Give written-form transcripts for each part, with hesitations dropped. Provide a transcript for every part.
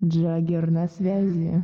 Джаггер на связи.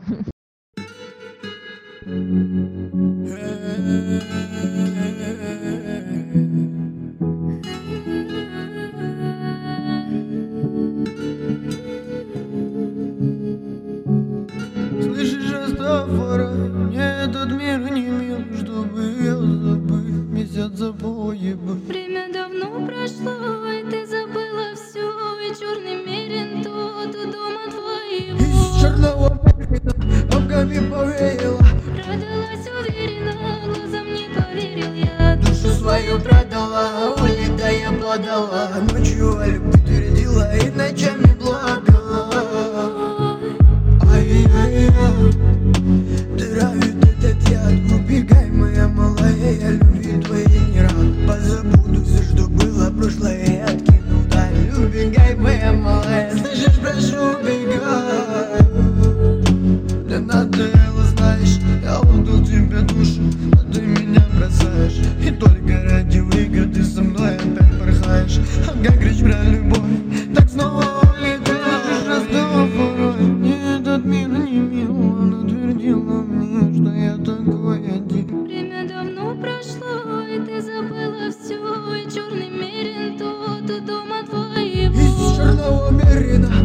Слышишь, Растафарай, этот мир не мил, чтобы я забыл месяц запои был. Время давно прошло, и ты забыла все, и черный мерин тот у дома твоего. Из черного обгами повеяло, Продалась уверенно, глазам не поверил я. душу свою продала, улетая подала. Ночью о любви твердила и ночами плакала. Ай-яй-яй, травит этот яд. Убегай, моя малая, я любви твоей не рад. Позабуду все, что было прошлое, и откину вдаль. Убегай, моя малая, слышишь, прошу, убегай. Мне надоело, знаешь, я отдал тебе душу, а ты меня бросаешь. И только ради выгоды со мной опять порхаешь. А как речь про любовь, так снова улетаешь. Растафарай, мне этот мир не мил. Она твердила мне, что я такой один. Время давно прошло, и ты забыла все, и черный мерин тот у дома твоего. Из черного мерина